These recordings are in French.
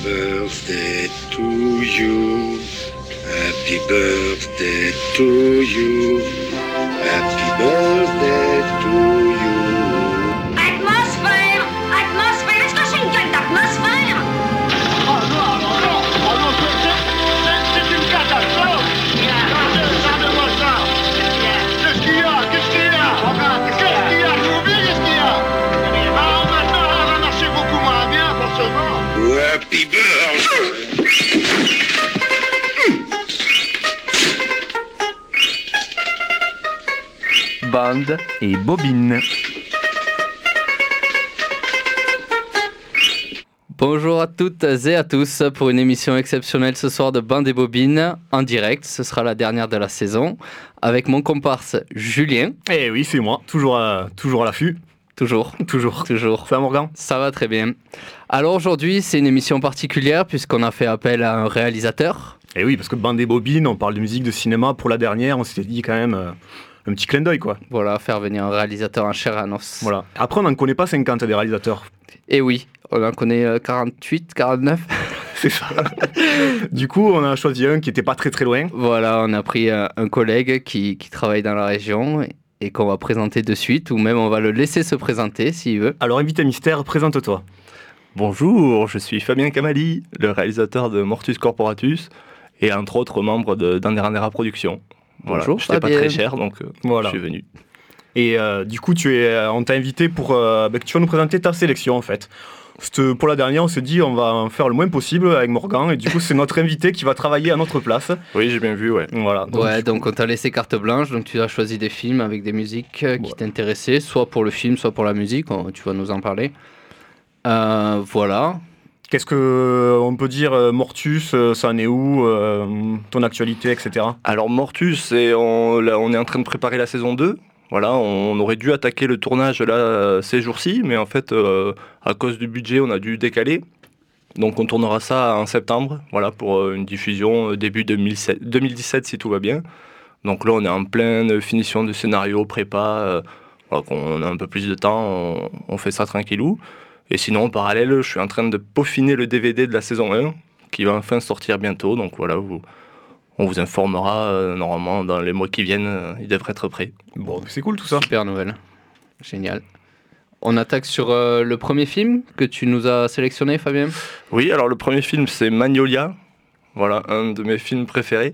birthday to you. Happy birthday to you. Happy birthday to you. Atmosphère! Atmosphère! Est-ce que c'est une gueule d'atmosphère? Oh non, c'est une catastrophe! Regardez-moi ça! Qu'est-ce qu'il y a? Qu'est-ce qu'il y a? J'ai oublié qu'est-ce qu'il y a? Ah, maintenant, ça va marcher beaucoup moins bien, forcément. Happy birthday. Bande et bobine. Bonjour à toutes et à tous pour une émission exceptionnelle ce soir de Bande et Bobine en direct. Ce sera la dernière de la saison avec mon comparse Julien. Eh oui, c'est moi, toujours à l'affût. Toujours. Ça va, Morgan? Ça va très bien. Alors aujourd'hui, c'est une émission particulière puisqu'on a fait appel à un réalisateur. Eh oui, parce que Bande et Bobine, on parle de musique de cinéma pour la dernière, on s'était dit quand même un petit clin d'œil, quoi. Voilà, faire venir un réalisateur en chair et en os. Voilà. Après, on n'en connaît pas 50 des réalisateurs. Et oui, on en connaît 48, 49. C'est ça. Du coup, on a choisi un qui n'était pas très très loin. Voilà, on a pris un collègue qui travaille dans la région et qu'on va présenter de suite, ou même on va le laisser se présenter s'il veut. Alors, invité mystère, présente-toi. Bonjour, je suis Fabien Camali, le réalisateur de Mortus Corporatus et entre autres membre d'Anderanera Productions. Voilà, Bonjour, j'étais pas Fabien. très cher, donc Voilà. je suis venu. Et du coup, on t'a invité pour que tu vas nous présenter ta sélection, en fait. Pour la dernière, on s'est dit on va en faire le moins possible avec Morgan, et du coup, c'est notre invité qui va travailler à notre place. Oui, j'ai bien vu, ouais. Voilà. Donc on t'a laissé carte blanche, donc tu as choisi des films avec des musiques qui t'intéressaient, soit pour le film, soit pour la musique, tu vas nous en parler. Voilà. Qu'est-ce qu'on peut dire, Mortus, ça en est où, ton actualité, etc. Alors Mortus, on est en train de préparer la saison 2. Voilà, on aurait dû attaquer le tournage là ces jours-ci, mais en fait, à cause du budget, on a dû décaler. Donc on tournera ça en septembre, voilà, pour une diffusion début 2017 si tout va bien. Donc là, on est en pleine finition de scénario, prépa, voilà, qu'on a un peu plus de temps, on fait ça tranquillou. Et sinon, en parallèle, je suis en train de peaufiner le DVD de la saison 1, qui va enfin sortir bientôt. Donc voilà, on vous informera normalement dans les mois qui viennent, il devrait être prêt. Bon, c'est cool tout ça. Super nouvelle. Génial. On attaque sur le premier film que tu nous as sélectionné, Fabien. Oui, alors le premier film, c'est Magnolia. Voilà, un de mes films préférés.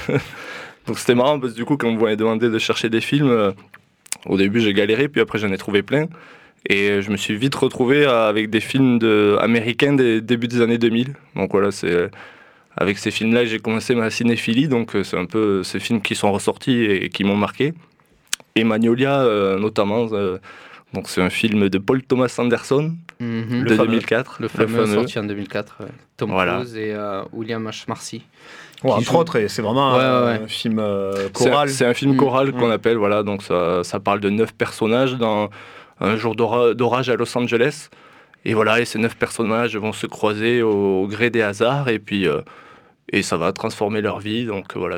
Donc c'était marrant parce que du coup, quand vous m'avez demandé de chercher des films, au début j'ai galéré, puis après j'en ai trouvé plein. Et je me suis vite retrouvé avec des films américains des débuts des années 2000. Donc voilà, c'est avec ces films-là que j'ai commencé ma cinéphilie. Donc c'est un peu ces films qui sont ressortis et qui m'ont marqué. Et Magnolia notamment, donc c'est un film de Paul Thomas Anderson de 2004. Le fameux sorti en 2004. Tom Cruise et William H. Macy. Ouais, entre autres, c'est vraiment un film choral. C'est un film choral qu'on appelle, voilà. Donc ça parle de 9 personnages dans un jour d'orage à Los Angeles. Et voilà, et ces 9 personnages vont se croiser au gré des hasards et puis et ça va transformer leur vie. Donc voilà,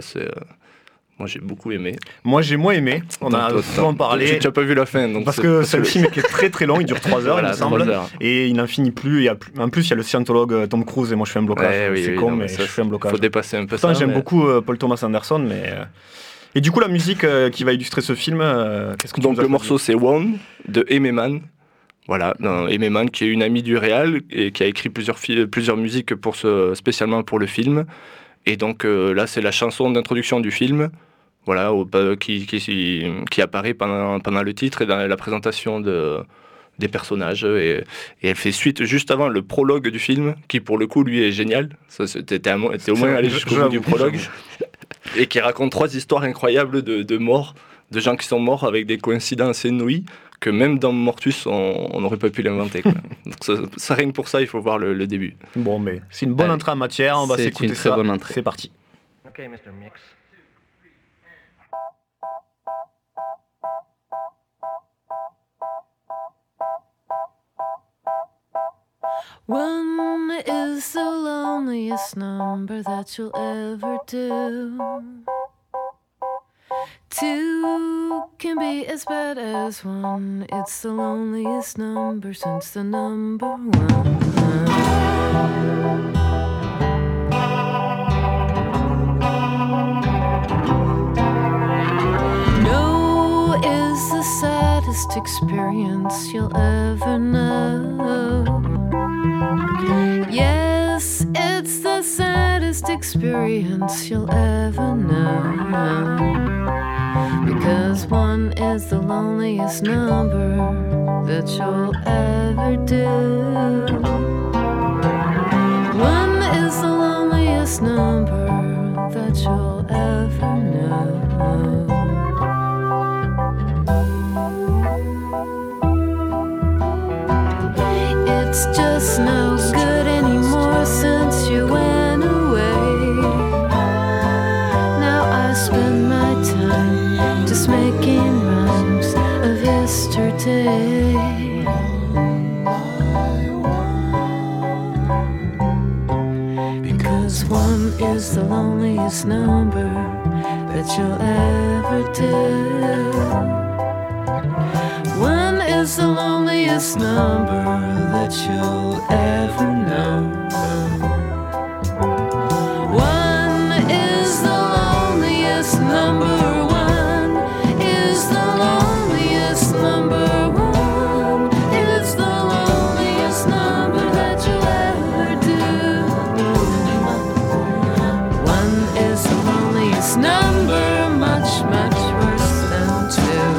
moi j'ai beaucoup aimé. Moi j'ai moins aimé, on a souvent parlé. Tu n'as pas vu la fin. Donc parce que c'est un film qui est très très long, il dure 3 heures, voilà, il me semble. 3 heures. Et il n'en finit plus. En plus, il y a le scientologue Tom Cruise et moi je fais un blocage. C'est con, mais je fais un blocage. Il faut dépasser un peu Pourtant, ça. j'aime beaucoup Paul Thomas Anderson, mais. Et du coup, la musique qui va illustrer ce film, qu'est-ce que tu Donc nous as le choisi morceau c'est One de Aimee Mann. Voilà, Aimee Mann qui est une amie du réal et qui a écrit plusieurs musiques spécialement pour le film. Et donc là, c'est la chanson d'introduction du film, voilà, qui apparaît pendant le titre et dans la présentation des personnages. Et elle fait suite juste avant le prologue du film, qui pour le coup, lui, est génial. T'es au moins allé jusqu'au bout du prologue. Et qui raconte 3 histoires incroyables de morts, de gens qui sont morts avec des coïncidences inouïes, que même dans Mortus, on n'aurait pas pu l'inventer. Donc ça rien que pour ça, il faut voir le début. Bon, mais c'est une bonne entrée en matière, on va s'écouter ça. C'est une très bonne entrée. C'est parti. Okay, Mr. Mix. One is the loneliest number that you'll ever do. 2 can be as bad as 1. It's the loneliest number since the number 1. experience you'll ever know. Yes, it's the saddest experience you'll ever know. Because one is the loneliest number that you'll ever do. One is the loneliest number that you'll ever know. It's just no good anymore since you went away. Now I spend my time just making rhymes of yesterday. Because one is the loneliest number that you'll ever do. One is the loneliest number that you'll ever know. One is the loneliest number. One is the loneliest number. One is the loneliest number that you'll ever do. One is the loneliest number, much, much worse than two.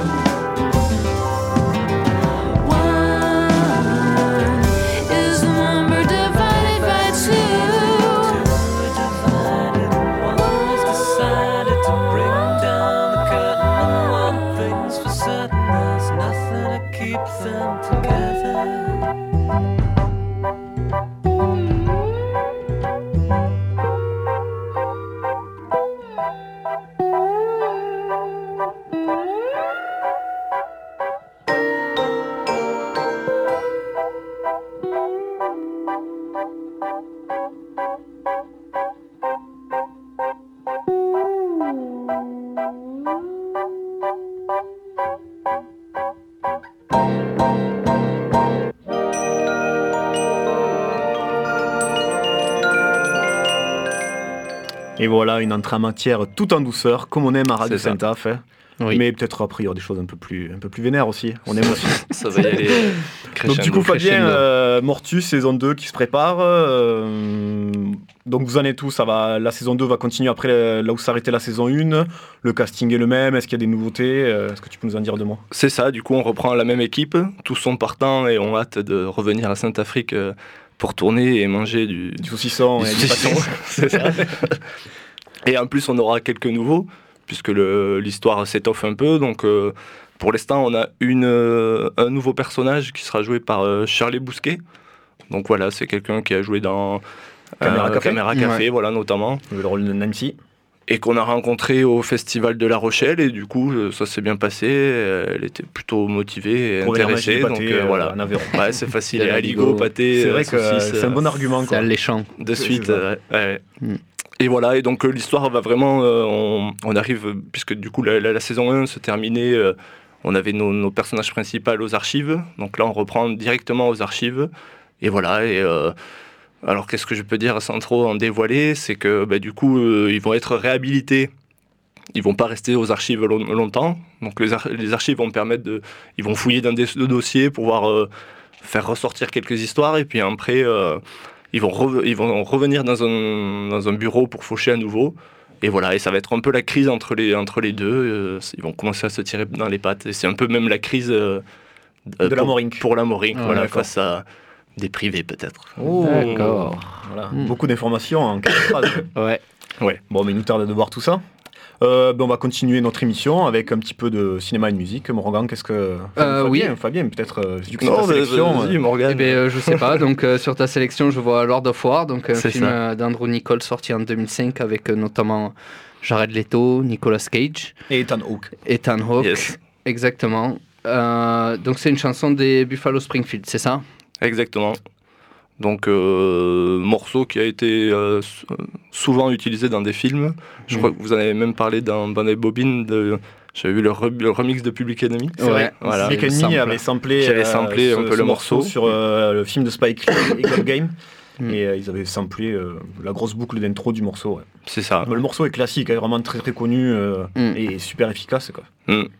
Et voilà, une entrée en matière tout en douceur, comme on aime à Radio C'est ça. Saint-Af. Oui. Mais peut-être après, il y aura des choses un peu plus vénères aussi. On aime aussi. Ça va y aller. Donc du coup, crescendo. Fabien, Mortus, saison 2 qui se prépare. Donc vous en êtes où? Ça va, la saison 2 va continuer après là où s'arrêtait la saison 1. Le casting est le même. Est-ce qu'il y a des nouveautés? Est-ce que tu peux nous en dire deux mots? C'est ça, du coup on reprend la même équipe, tous sont partants et ont hâte de revenir à Sainte-Afrique pour tourner et manger du saucisson et du pâton. C'est ça. Et en plus on aura quelques nouveaux, puisque l'histoire s'étoffe un peu, donc pour l'instant on a un nouveau personnage qui sera joué par Shirley Bousquet. Donc voilà, c'est quelqu'un qui a joué dans Caméra Café, Ouais. voilà notamment. Le rôle de Nancy. Et qu'on a rencontré au festival de La Rochelle, et du coup ça s'est bien passé, elle était plutôt motivée et Pour venir intéressée, manger du donc pâté, voilà. en Aveyron. Ouais, c'est facile, De et l'aligot. aligot, pâté, C'est vrai que saucisse, c'est un bon argument. C'est Quoi. alléchant. de C'est suite. ça. Ouais. Mm. Et voilà, et donc l'histoire va vraiment, on arrive, puisque du coup la saison 1 se terminait, on avait nos personnages principaux aux archives, donc là on reprend directement aux archives, et voilà, et alors qu'est-ce que je peux dire sans trop en dévoiler, c'est que du coup ils vont être réhabilités. Ils vont pas rester aux archives longtemps, donc les archives vont permettre ils vont fouiller dans des dossiers pour pouvoir faire ressortir quelques histoires, et puis après ils vont revenir dans un bureau pour faucher à nouveau, et voilà, et ça va être un peu la crise entre les deux, ils vont commencer à se tirer dans les pattes, et c'est un peu même la crise De la Morink. pour la Morink, Ah, voilà, d'accord. face à des privés peut-être. Oh, D'accord. Voilà. Mm. Beaucoup d'informations en quelques phrases. Ouais. Bon, mais il nous tarde de voir tout ça. On va continuer notre émission avec un petit peu de cinéma et de musique. Morgan, qu'est-ce que... Fabien, peut-être, vu que c'est ta sélection. vas-y, Morgane. Eh ben, je sais pas, donc sur ta sélection, je vois Lord of War, donc un C'est film ça. d'Andrew Niccol sorti en 2005 avec notamment Jared Leto, Nicolas Cage, Et Ethan Hawke. Ethan Hawke. Yes. Exactement. Donc c'est une chanson des Buffalo Springfield, c'est ça? Exactement. Donc, morceau qui a été souvent utilisé dans des films. Je crois que vous en avez même parlé dans Band et Bobine. J'avais vu le remix de Public Enemy. C'est vrai. Voilà. Public le Enemy sample. avait samplé, Qui avait samplé un peu ce le morceau. sur le film de Spike Lee, Eagle Game. Mm. Et ils avaient samplé la grosse boucle d'intro du morceau. Ouais. C'est ça. Le morceau est classique, vraiment très très connu Mm. et super efficace. Quoi. Mm.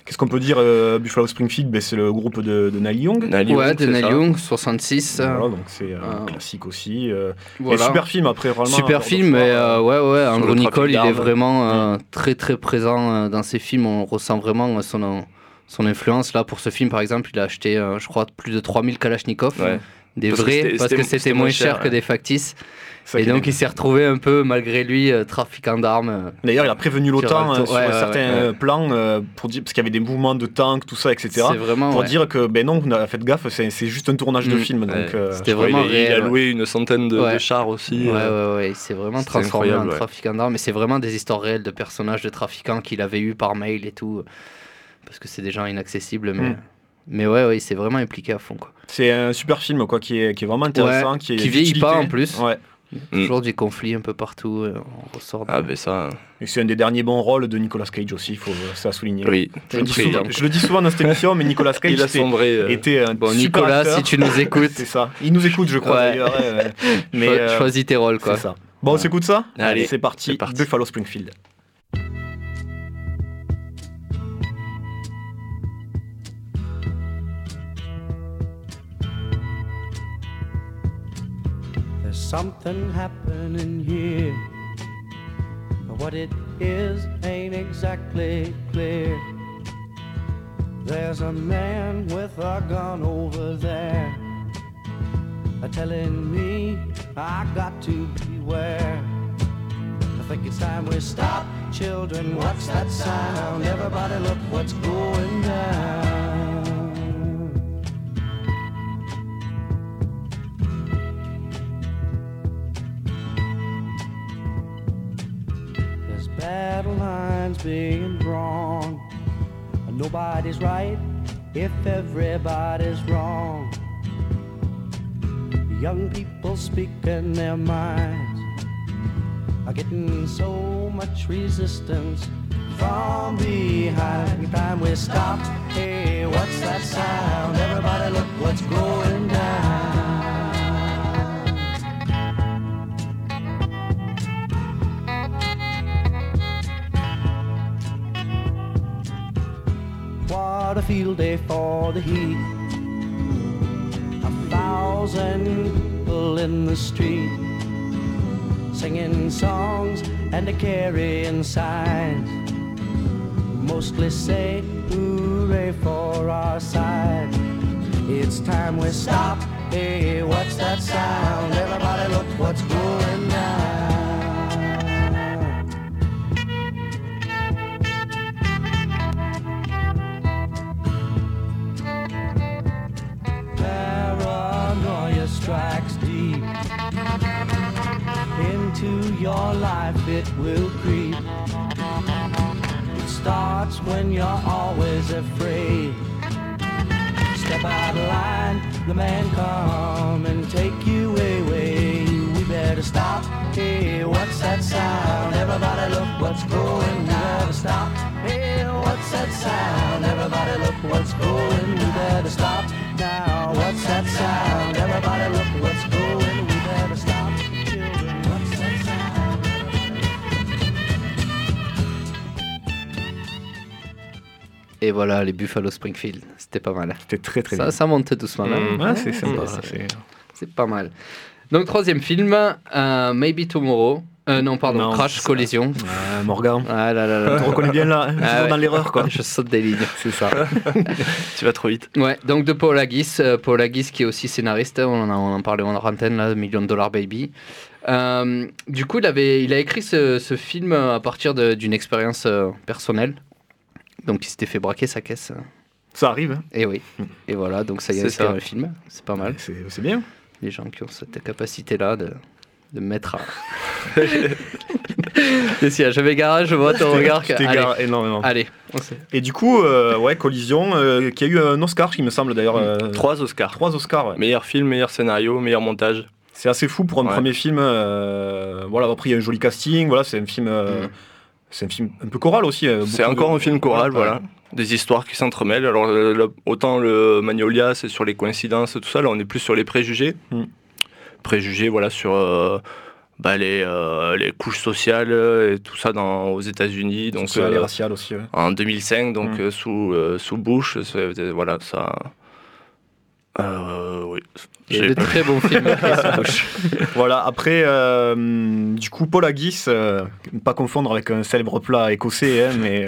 Qu'est-ce qu'on peut dire Buffalo Springfield, c'est le groupe de Neil Young. Neil Young, Ouais, de c'est Neil ça. Young, 66. Voilà, donc c'est un classique aussi. Voilà. Et super film après, vraiment. Super film, et ouais, Andrew le Niccol, trafic il est d'armes. vraiment très très présent dans ses films. On ressent vraiment son influence. Là, pour ce film, par exemple, il a acheté, je crois, plus de 3000 Kalachnikov. Ouais. Des Parce que vrais, c'était- parce que c'était c'était moins cher que ouais. des factices. Ça Et qui est donc, bien. il s'est retrouvé un peu, malgré lui, trafiquant d'armes. D'ailleurs, il a prévenu l'OTAN Sur- sur ouais, certains plans pour dire, parce qu'il y avait des mouvements de tanks, tout ça, etc. C'est vraiment. Pour ouais. dire que, non, faites gaffe, c'est juste un tournage de Mm. film. Ouais. Donc, C'était Je crois vraiment il a réel, ouais. loué une centaine de Ouais. chars aussi. Ouais, il s'est vraiment c'était transformé en incroyable, ouais. trafiquant d'armes. Mais c'est vraiment des histoires réelles de personnages de trafiquants qu'il avait eu par mail et tout. Parce que c'est des gens inaccessibles. Mais ouais, il s'est vraiment impliqué à fond, quoi. c'est un super film quoi, qui est vraiment intéressant. Ouais, qui qui vieillit d'utilité. pas, en plus. Ouais. Toujours des conflits un peu partout. On ressort de... Ah, ben ça, Et c'est un des derniers bons rôles de Nicolas Cage aussi, ça à souligner. oui. Je le dis Après, souvent- je le dis souvent dans cette émission, mais Nicolas Cage il a sombré. était un Bon, super Nicolas, acteur. si tu nous écoutes, C'est ça. Il nous écoute, je crois, Ouais. d'ailleurs. Mais choisis tes rôles, quoi. c'est ça. Bon, on s'écoute ça Allez, c'est parti. c'est parti. Buffalo Springfield. There's something happening here. But what it is ain't exactly clear. There's a man with a gun over there, telling me I got to beware. I think it's time we stop, children. What's that sound? Everybody look what's going down. There's battle lines being drawn. Nobody's right if everybody's wrong. Young people speaking their minds are getting so much resistance from behind. Every time we stop, hey, what's that sound? Everybody look what's going down. What a field day for the heat. 1,000 people in the street, singing songs and carrying signs. Mostly say hooray for our side. It's time we stop. Hey, what's that sound? Everybody look what's going down. Paranoia strikes deep into your life, it will creep. It starts when you're always afraid. Step out of line, the man come and take you away. We better stop. Hey, what's that sound? Everybody look what's going. We better stop. Hey, what's that sound? Everybody look what's going. We better stop now. What's that sound? Everybody look what's going. We better stop. Children, what's that sound? Et voilà, les Buffalo Springfield. C'était pas mal. C'était très très bien. Ça monte doucement. là. Ouais, c'est sympa. Ouais, ça, C'est pas mal. Donc, troisième film, Maybe Tomorrow. Non, pardon, Non, Crash c'est ça. Collision. Morgan, Ah là là là. tu reconnais bien là, toujours ouais. dans l'erreur quoi. Je saute des lignes. C'est ça. Tu vas trop vite. Ouais, donc de Paul Haggis. Paul Haggis qui est aussi scénariste. On en parlait en antenne, là, $1 Million Baby. Du coup, il a écrit ce film à partir d'une expérience personnelle. Donc, il s'était fait braquer sa caisse. Ça arrive. Hein. Et oui. Et voilà, donc ça y C'est a inspiré ça. le film. C'est pas mal. C'est bien. Les gens qui ont cette capacité-là de mettre à... Et si, je vais garer, je vois ton regard. Tu t'égares énormément. Allez, on sait. Et du coup, ouais, Collision, qui a eu un Oscar, qui me semble d'ailleurs. 3 Oscars. 3 Oscars, ouais. Meilleur film, meilleur scénario, meilleur montage. C'est assez fou pour un Ouais. premier film. Voilà, après il y a un joli casting. Voilà, c'est un film un peu choral aussi. C'est encore un film choral, Ouais. voilà. Des histoires qui s'entremêlent. Alors, autant le Magnolia, c'est sur les coïncidences, tout ça. Là, on est plus sur les préjugés. Mm. Préjugés, voilà, sur les couches sociales et tout ça aux États-Unis. Donc les raciales aussi. Ouais. En 2005, donc sous Bush, voilà ça. Oui. Il y a de très bons films sous Bush. Voilà, après, du coup, Paul Haggis, ne pas confondre avec un célèbre plat écossais, mais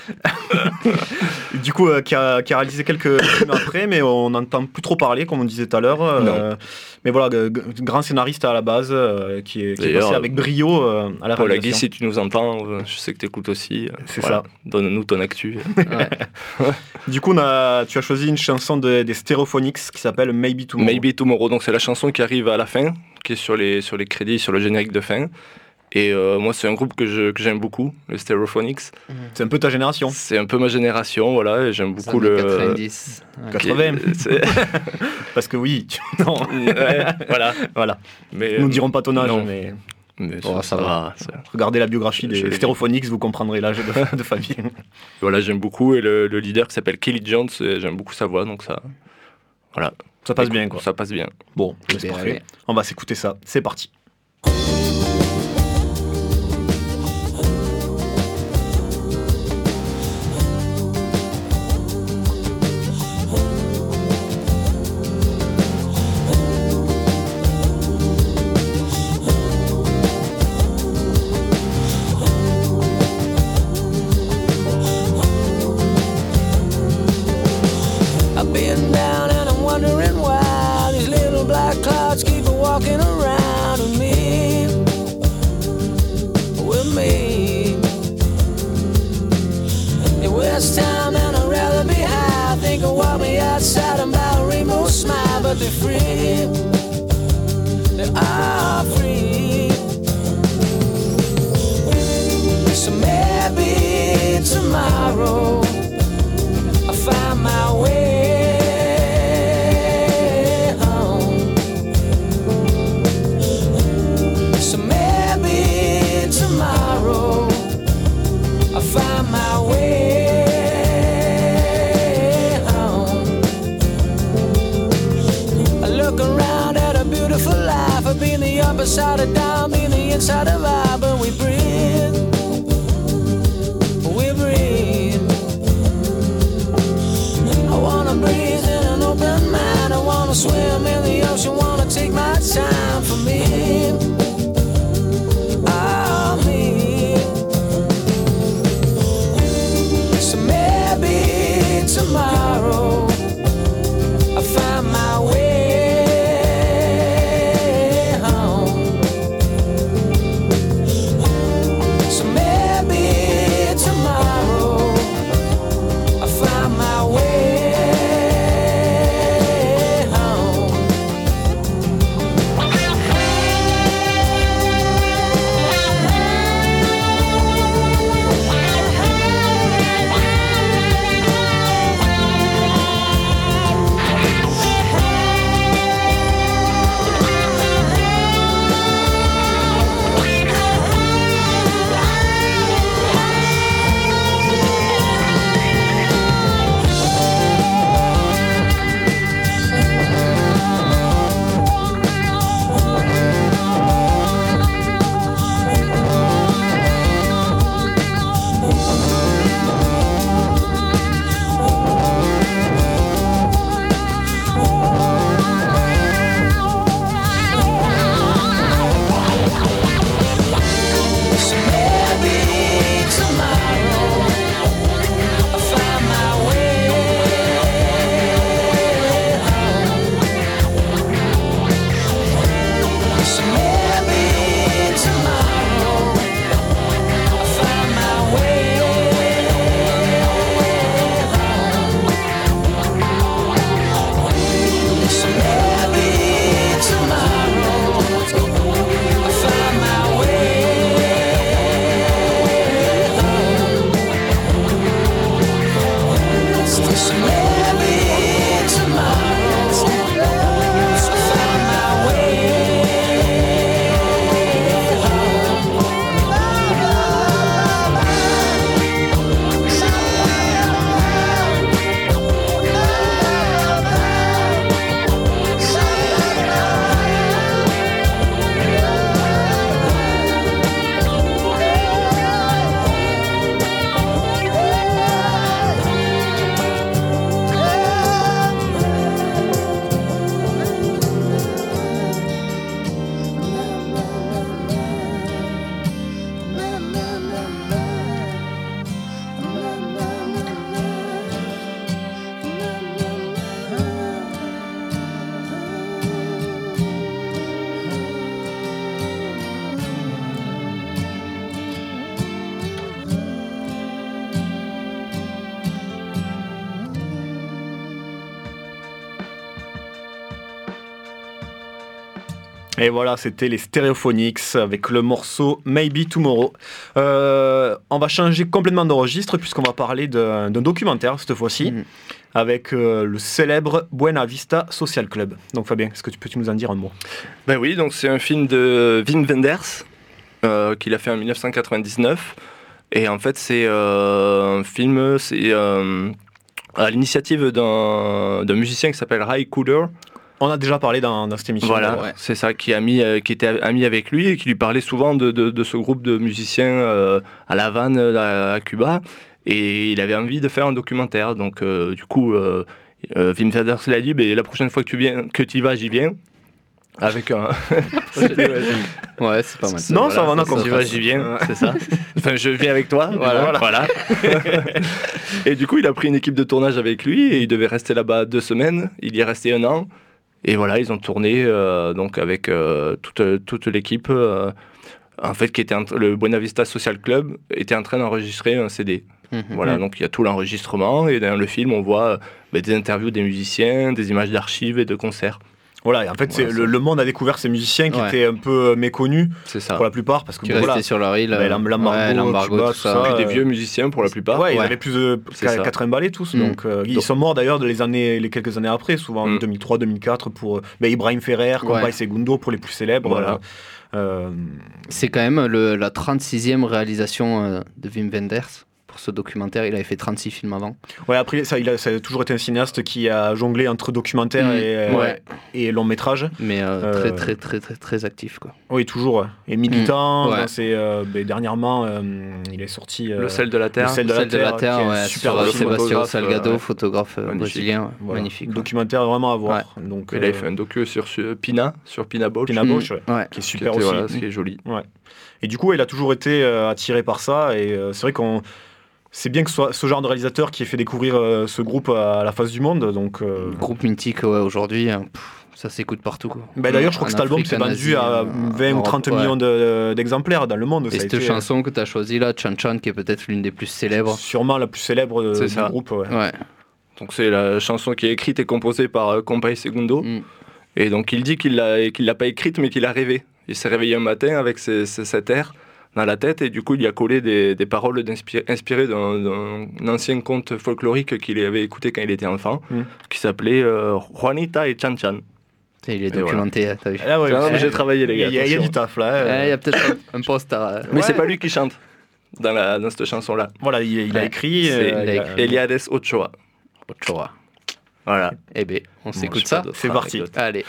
du coup, qui a réalisé quelques films après, mais on n'entend plus trop parler, comme on disait tout à l'heure. Mais voilà, grand scénariste à la base, qui est passé avec brio à la Paul réalisation. Haggis, si tu nous entends, je sais que tu écoutes aussi. C'est voilà. ça. Donne-nous ton actu. Ouais. Du coup, tu as choisi une chanson des Stereophonics qui s'appelle Maybe Tomorrow. Maybe Tomorrow, donc c'est la chanson qui arrive à la fin, qui est sur les crédits, sur le générique de fin. Et moi, c'est un groupe que j'aime beaucoup, les Stereophonics. C'est un peu ta génération. C'est un peu ma génération, voilà, et j'aime beaucoup Les le... 90. Ouais. 80. Parce que oui, non. Ouais, voilà. Mais, Nous ne dirons pas ton âge, non. mais Mais ça va. regardez la biographie des Stereophonics, vous comprendrez l'âge de famille. Voilà, j'aime beaucoup, et le leader qui s'appelle Kelly Jones, j'aime beaucoup sa voix, donc ça... Voilà. Ça passe bien, quoi. Ça passe bien. Bon, c'est parfait. Allez. On va s'écouter ça. C'est parti. I've been down and I'm wondering why these little black clouds keep walking around with me. It was time and I'd rather be high. Think of what me outside and about a rainbow smile, but they're free. They are free. So maybe tomorrow I'll find my way home. So maybe tomorrow I'll find my way home. I look around at a beautiful life. I've been the upper side of down, been the inside of I, but we breathe. We breathe. I wanna breathe in an open mind. I wanna swim in the ocean, wanna take my time for me. Oh, me. So maybe tomorrow I'll find my way home. So maybe tomorrow I'll find my way home. So maybe tomorrow I'll find my way home. So maybe tomorrow I'll find my way home. So maybe tomorrow I'll find my way. So maybe tomorrow I'll find my way. Et voilà, c'était les Stereophonics avec le morceau Maybe Tomorrow. On va changer complètement de registre puisqu'on va parler d'un documentaire cette fois-ci avec le célèbre Buena Vista Social Club. Donc Fabien, est-ce que tu nous en dire un mot? Ben oui, donc c'est un film de Wim Wenders qu'il a fait en 1999. Et en fait, c'est un film, c'est à l'initiative d'un musicien qui s'appelle Ry Cooder. On a déjà parlé dans cette émission. Voilà, ouais. c'est ça, qui était ami avec lui et qui lui parlait souvent de ce groupe de musiciens à La Havane, à Cuba. Et il avait envie de faire un documentaire. Donc, du coup, Wim Wenders l'a dit, la prochaine fois que tu y vas, j'y viens. Avec un. Ouais, c'est pas mal. Non, ça va, on a tu compris. vas, j'y viens, c'est ça. Enfin, je viens avec toi. Voilà. Et du coup, il a pris une équipe de tournage avec lui et il devait rester là-bas 2 semaines. Il y est resté 1 an. Et voilà, ils ont tourné donc avec toute l'équipe. En fait, le Buena Vista Social Club était en train d'enregistrer un CD. Voilà, donc il y a tout l'enregistrement. Et dans le film, on voit des interviews des musiciens, des images d'archives et de concerts. Voilà, et en fait, le monde a découvert ces musiciens qui étaient un peu méconnus pour la plupart. Parce que restaient sur leur île. L'embargo, tout ça. Puis des vieux musiciens pour la plupart. Ouais, ils avaient plus de 80 balais tous. Donc, ils sont morts d'ailleurs les quelques années après, souvent en 2003, 2004, pour Ibrahim Ferrer, Compay Segundo pour les plus célèbres. Voilà. C'est quand même la 36e réalisation de Wim Wenders. Pour ce documentaire, il avait fait 36 films avant. Ouais, après, ça a toujours été un cinéaste qui a jonglé entre documentaire et long métrage. Mais très actif, quoi. Oui, toujours. Ouais. Et militant, dernièrement, il est sorti... Le sel de la Terre. Le sel de la Terre, ouais, super sur Sebastião Salgado, photographe brésilien. Voilà. Magnifique. Documentaire vraiment à voir. Ouais. Donc, il avait fait un docu sur Pina Bausch. Pina Bausch, qui est super aussi. Voilà, ce qui est joli. Ouais. Et du coup, il a toujours été attiré par ça. Et c'est vrai qu'on... C'est bien que ce soit ce genre de réalisateur qui ait fait découvrir ce groupe à la face du monde. Donc, groupe mythique aujourd'hui, ça s'écoute partout. Quoi. D'ailleurs, je crois que cet album s'est vendu à 20 ou 30 millions d'exemplaires dans le monde. Et cette chanson que tu as choisie là, Chan Chan, qui est peut-être l'une des plus célèbres. Sûrement la plus célèbre du groupe. Ouais. Donc c'est la chanson qui est écrite et composée par Compay Segundo. Et donc il dit qu'il l'a pas écrite mais qu'il a rêvé. Il s'est réveillé un matin avec cet air dans la tête et du coup il a collé des paroles inspirées d'un ancien conte folklorique qu'il avait écouté quand il était enfant, qui s'appelait Juanita et Chan Chan. Il est documenté, t'as vu. J'ai travaillé les gars. Il y a du taf là. Il y a peut-être un poste à... Mais c'est pas lui qui chante dans cette chanson là. Voilà, il a écrit. C'est Eliades Ochoa. Voilà. Eh bien, on s'écoute ça. C'est parti. Allez.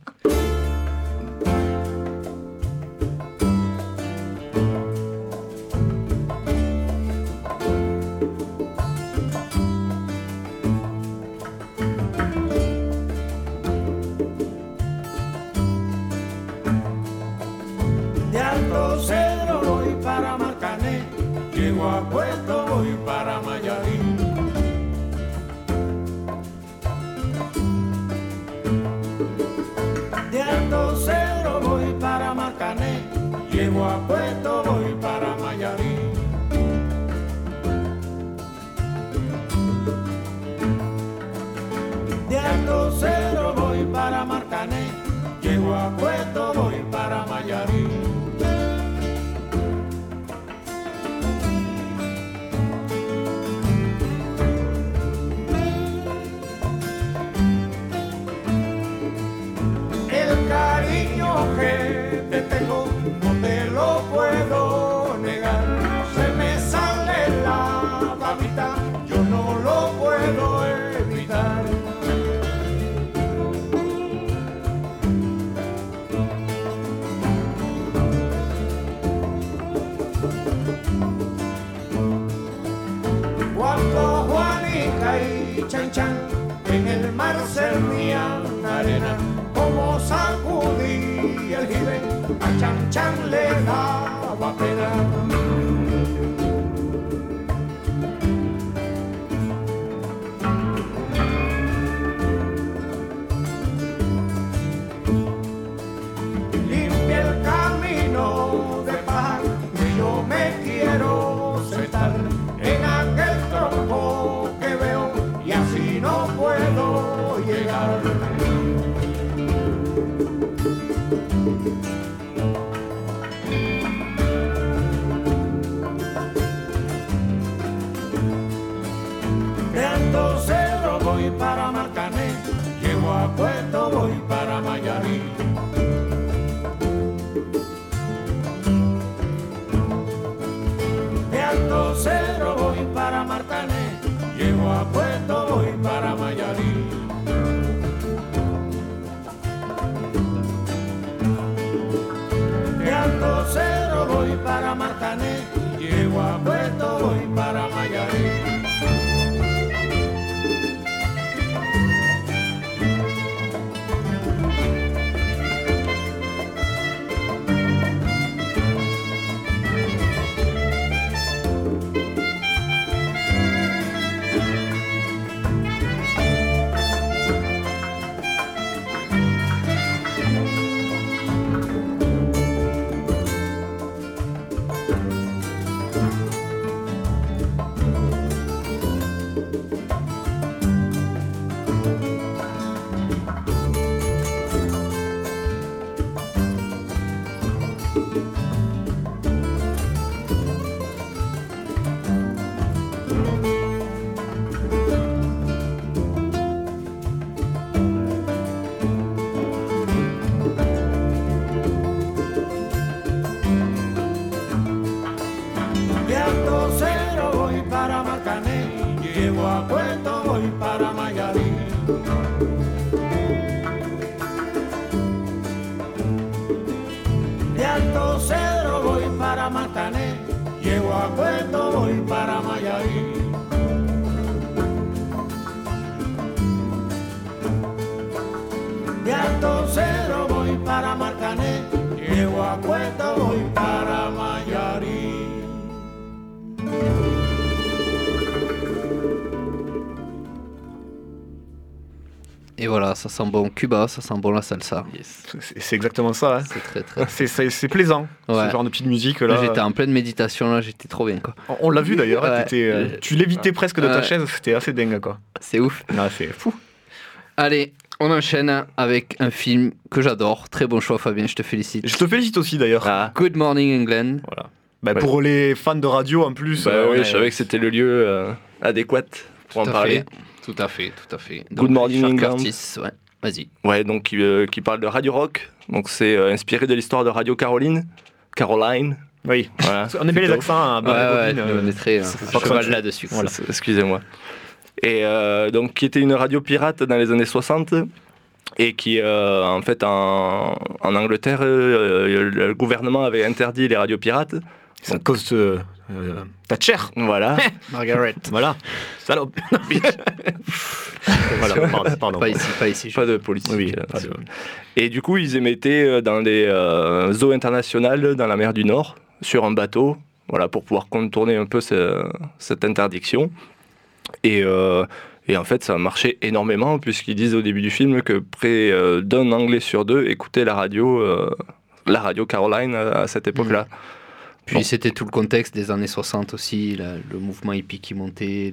Chan Chan, en el mar servían arena, como sacudía el jibe, a Chan Chan le daba pena. Limpia el camino de paz, que yo me quiero sentar en aquel tronco que veo y así no puedo llegar. Cero voy para Marcané, llego a Puerto, voy para Mayarí. De Alto Cero voy para Marcané, llego a Puerto, voy para Mayarí. De Alto Cero voy para Marcané, llego a Puerto, voy para Mayarí. De Alto Cero voy para Marcané, llego a Puerto, voy para Mayarí. De Alto Cero voy para Marcané, llego a Puerto, voy para Mayarí. Et voilà, ça sent bon Cuba, ça sent bon la salsa. C'est exactement ça. Hein. C'est très. C'est plaisant, Ouais. ce genre de petite musique là. J'étais en pleine méditation là, j'étais trop bien quoi. On l'a vu d'ailleurs, hein, Ouais. tu lévitais presque de ta Ouais. chaise, c'était assez dingue quoi. C'est ouf. Ah, c'est fou. Allez, on enchaîne avec un film que j'adore. Très bon choix Fabien, je te félicite. Je te félicite aussi d'ailleurs. Ah, Good Morning England. Voilà. Bah, Ouais. Pour les fans de radio en plus. bah oui, ouais. je savais que c'était le lieu adéquat pour en Tout à parler. fait. Tout à fait, tout à fait. Good Morning Richard England. Curtis, ouais. Vas-y. Ouais, donc qui parle de Radio Rock. Donc c'est inspiré de l'histoire de Radio Caroline. Oui. Voilà. On aime bien les Plutôt. accents. Ouais, ouais, on est très ça fait à pas cheval que ça- là-dessus. Voilà. Excusez-moi. Et donc qui était une radio pirate dans les années 60 et qui en fait en Angleterre le gouvernement avait interdit les radios pirates. C'est à cause de Thatcher. Voilà. Margaret. Voilà. Salope. Voilà, pardon. Pas ici. Pas de politique. Oui, pas de- Et du coup, ils émettaient dans des eaux internationales dans la mer du Nord, sur un bateau, voilà, pour pouvoir contourner un peu cette interdiction. Et en fait, ça a marché énormément, puisqu'ils disent au début du film que près d'un Anglais sur deux écoutait la radio Caroline à cette époque-là. Puis Bon. c'était tout le contexte des années 60 aussi, le mouvement hippie qui montait,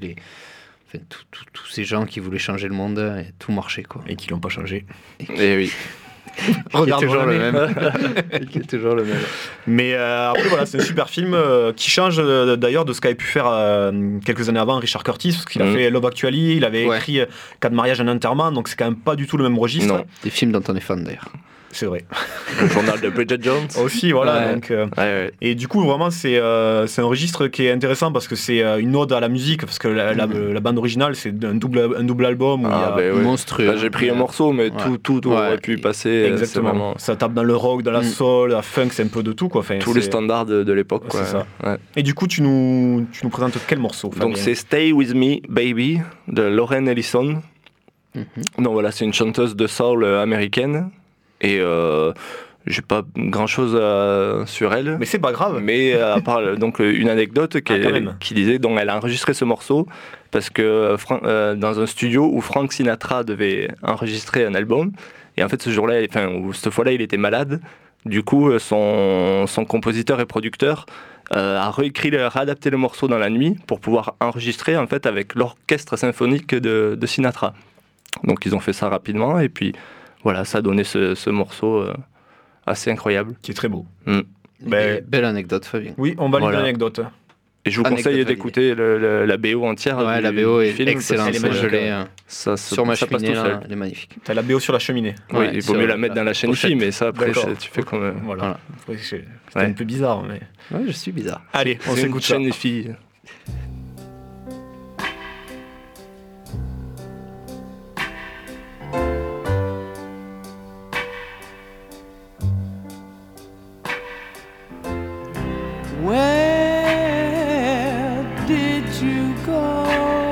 tous ces gens qui voulaient changer le monde, et tout marchait quoi. Et qui l'ont pas changé. Et oui. Regarde toujours le jamais. même. Qui est toujours le même. Mais après voilà, c'est un super film qui change d'ailleurs de ce qu'avait pu faire quelques années avant Richard Curtis, parce qu'il a fait Love Actually, il avait Ouais. écrit 4 mariages en enterrement, donc c'est quand même pas du tout le même registre. Non. Des films dont on est fan d'ailleurs. C'est vrai. Le journal de Bridget Jones. Aussi, voilà. Ouais. Donc, Ouais. et du coup, vraiment, c'est un registre qui est intéressant parce que c'est une ode à la musique, parce que la bande originale, c'est un double album. Où il y a- Ah, ben ouais. Monstrueux. Là, j'ai pris un morceau, mais Ouais. tout Ouais. aurait pu passer. Exactement. C'est vraiment Ça tape dans le rock, dans la soul, la funk, c'est un peu de tout, quoi. Enfin, tous les c'est- standards de l'époque. quoi. C'est ça. Ouais. Et du coup, tu nous présentes quel morceau, Fabien? Donc c'est Stay With Me Baby de Lauren Ellison. Donc voilà, c'est une chanteuse de soul américaine. Et j'ai pas grand chose sur elle. Mais c'est pas grave. Mais à part donc une anecdote quand même. qui disait donc elle a enregistré ce morceau parce que dans un studio où Frank Sinatra devait enregistrer un album, et en fait ce jour-là, enfin ou cette fois-là, il était malade. Du coup, son compositeur et producteur a réadapté le morceau dans la nuit pour pouvoir enregistrer en fait avec l'orchestre symphonique de Sinatra. Donc ils ont fait ça rapidement et puis voilà, ça a donné ce morceau assez incroyable. Qui est très beau. Ben, belle anecdote, Fabien. Oui, on valide Voilà. l'anecdote. Et je vous Anecdote conseille validée. d'écouter la BO entière. Ouais, la du BO est film, excellente. parce que Je l'ai sur ma ça passe cheminée, tout seul. là, elle est magnifique. T'as la BO sur la cheminée. Oui, Ouais, il vaut sur mieux la mettre dans la chaîne pochette. IFI, mais ça après D'accord. tu fais comme. Voilà. Voilà. Oui, c'était Ouais. un peu bizarre, mais... Ouais, je suis bizarre. Allez, on C'est une s'écoute ça. chaîne IFI. Where did you go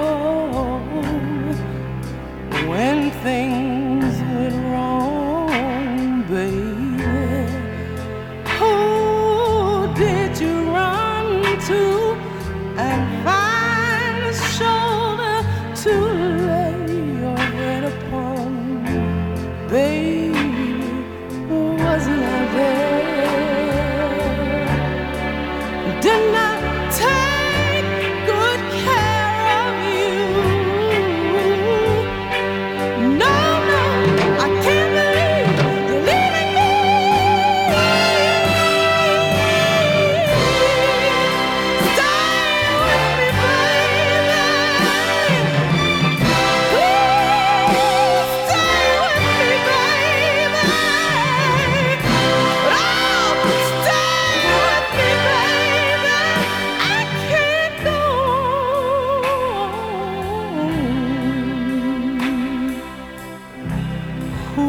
when things went wrong, baby? Who did you run to and find a shoulder to lay your head upon? Baby, wasn't I there? Didn't I take good care of you? No, no, I can't believe you're leaving me. Stay with me, baby. Ooh, stay with me, baby. Oh, stay with me, baby. I can't go on. Who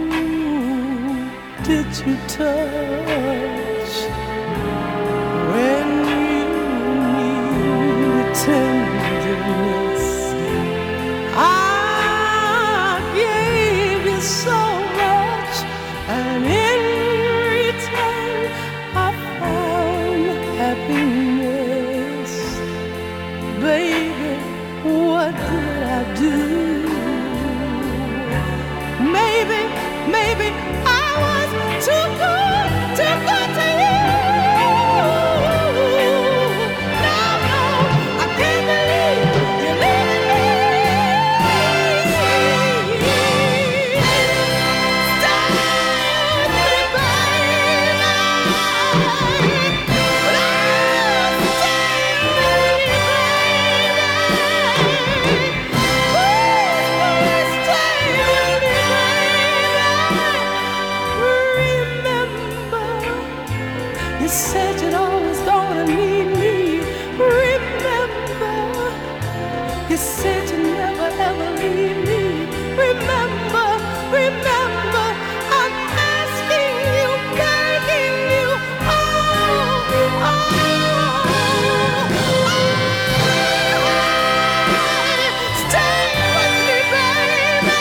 did you touch when you need tenderness? I gave you so much, and in return I found happiness. Baby, what did I do? Maybe I was too good to you. No, I can't believe you're leaving me. Stay with me, baby. Stay with me, baby. Stay with me, baby. Remember, you said you'd always gonna need me. Remember, you said you'd never ever leave me. Remember, I'm asking you, begging you. Stay with me, baby.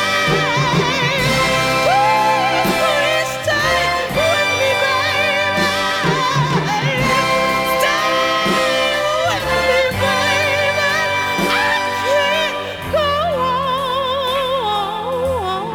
Please stay with me, baby. Stay with me, baby. I can't go on.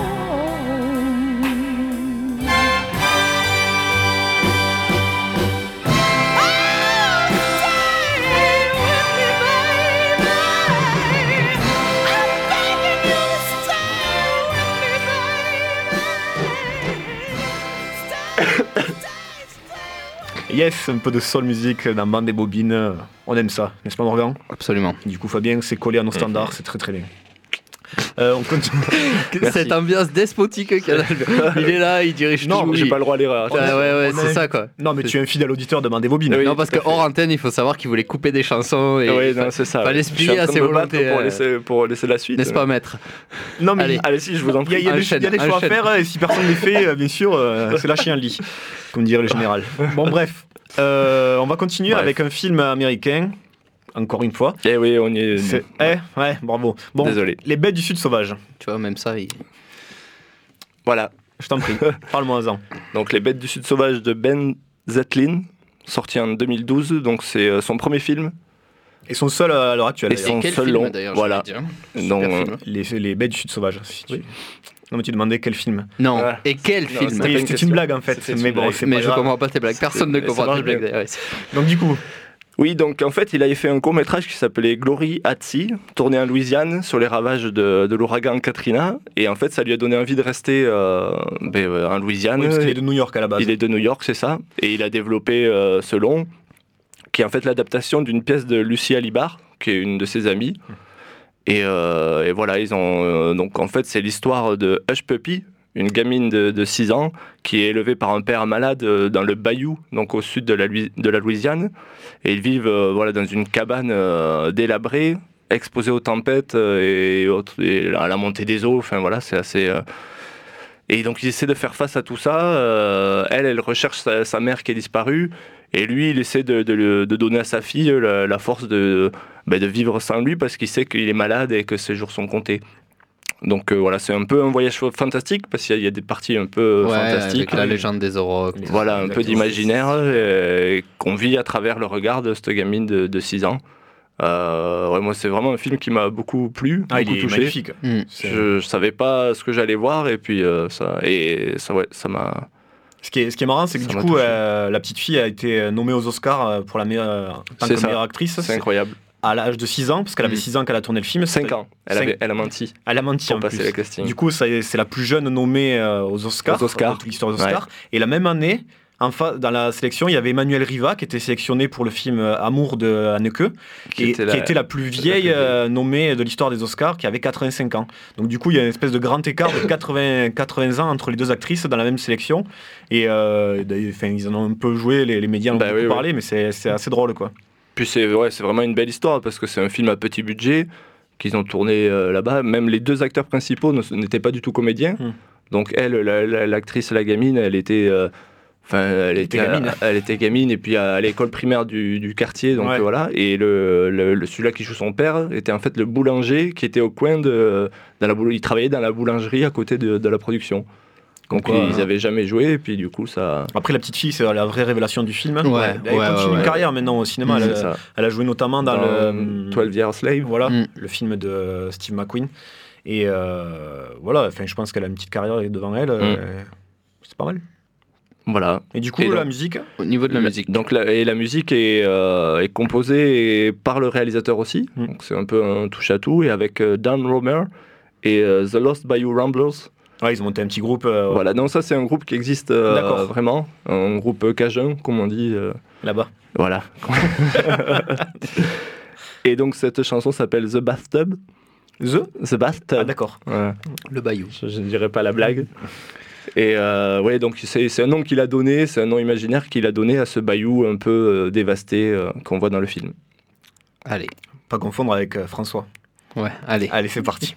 Yes, un peu de soul music dans Bande des Bobines. On aime ça, n'est-ce pas Morgan? Absolument. Du coup, Fabien, c'est collé à nos standards, c'est très très bien. On continue. Cette ambiance despotique qu'il y a. Il est là, il dirige tout. Non, j'ai pas le droit à l'erreur. Ouais, c'est ça quoi. Non, mais tu es un fidèle auditeur de Bande des Bobines. Oui, non, parce que hors antenne, il faut savoir qu'il voulait couper des chansons et oui, non, c'est ça. fallait expliquer à ses volontés. Pour laisser la suite. N'est-ce pas, maître? Non, mais allez, si, je vous en prie. il y a des choix à faire et si personne ne les fait, bien sûr, c'est lâcher un lit, comme dirait le général. Bon, bref, on va continuer avec un film américain. Encore une fois. Eh oui, on y est. Ouais, bravo. Bon, désolé. Les Bêtes du Sud sauvages. Tu vois, même ça, Voilà. Je t'en prie, parle-moi-en. Donc, Les Bêtes du Sud sauvages de Ben Zetlin, sorti en 2012. Donc, c'est son premier film. Et son seul à l'heure actuelle. Et son seul long. Voilà. Donc, les Bêtes du Sud sauvages. Si tu... Non, mais tu demandais quel film. Non, ouais. Et quel film? C'était une blague en fait. Mais bon, mais je comprends pas tes blagues. Personne ne comprend tes blagues. Ouais. Donc, du coup. Oui, donc en fait, il avait fait un court-métrage qui s'appelait Glory at Sea, tourné en Louisiane sur les ravages de l'ouragan Katrina. Et en fait, ça lui a donné envie de rester en Louisiane. Oui, parce qu'il est de New York à la base. Il est de New York, c'est ça. Et il a développé ce long, qui est en fait l'adaptation d'une pièce de Lucie Alibar, qui est une de ses amies. Et voilà, ils ont donc en fait, c'est l'histoire de Hush Puppy, une gamine de 6 ans qui est élevée par un père malade dans le Bayou, donc au sud de la Louisiane. Et ils vivent voilà, dans une cabane délabrée, exposée aux tempêtes et à la montée des eaux. Enfin voilà, c'est assez... Et donc il essaie de faire face à tout ça. Elle recherche sa mère qui est disparue. Et lui, il essaie de donner à sa fille la force de vivre sans lui parce qu'il sait qu'il est malade et que ses jours sont comptés. Donc voilà, c'est un peu un voyage fantastique parce qu'il y a des parties un peu fantastiques. Avec la légende des Aurochs. Voilà, un peu d'imaginaire qu'on vit à travers le regard de cette gamine de 6 ans. Moi, c'est vraiment un film qui m'a beaucoup plu, il beaucoup est touché. magnifique. Je savais pas ce que j'allais voir et puis ça m'a... Ce qui est marrant, c'est que Ça du m'a coup, touché. la petite fille a été nommée aux Oscars pour la meilleure, en tant C'est que ça. meilleure actrice. C'est incroyable. À l'âge de 6 ans, parce qu'elle avait 6 ans quand elle a tourné le film. 5 ans. Elle a menti Elle a menti pour en passer plus. les castings. Du coup, c'est la plus jeune nommée aux Oscars. Toute l'histoire des Oscars. Et la même année, dans la sélection, il y avait Emmanuel Riva qui était sélectionné pour le film Amour de Haneke, qui était la plus vieille nommée de l'histoire des Oscars, qui avait 85 ans. Donc du coup, il y a une espèce de grand écart de 80 ans entre les deux actrices dans la même sélection. Et ils en ont un peu joué, les médias en ont beaucoup parlé, mais c'est assez drôle, quoi. Puis c'est vraiment une belle histoire parce que c'est un film à petit budget qu'ils ont tourné là-bas. Même les deux acteurs principaux n'étaient pas du tout comédiens. Donc elle, l'actrice, la gamine, elle était gamine et puis à l'école primaire du quartier. Donc voilà. Et celui-là qui joue son père était en fait le boulanger qui était au coin il travaillait dans la boulangerie à côté de la production. Donc ils n'avaient jamais joué et puis du coup ça... Après la petite fille c'est la vraie révélation du film. Elle continue une carrière maintenant au cinéma. Elle a joué notamment dans le 12 Years Slave. Voilà, le film de Steve McQueen. Et voilà, je pense qu'elle a une petite carrière devant elle. C'est pas mal. Voilà. Et du coup, la musique. Au niveau de la musique. Donc la musique est composée par le réalisateur aussi. Donc c'est un peu un touche-à-tout. Et avec Dan Romer et The Lost Bayou Ramblers. Ouais, ils ont monté un petit groupe. Voilà, non, ça c'est un groupe qui existe vraiment. Un groupe cajun, comme on dit. Là-bas. Voilà. Et donc cette chanson s'appelle The Bathtub. The Bathtub. Ah, d'accord. Le bayou. Je ne dirais pas la blague. Et donc c'est un nom qu'il a donné, c'est un nom imaginaire qu'il a donné à ce bayou un peu dévasté qu'on voit dans le film. Allez. Pas confondre avec François. Ouais, allez. Allez, c'est parti.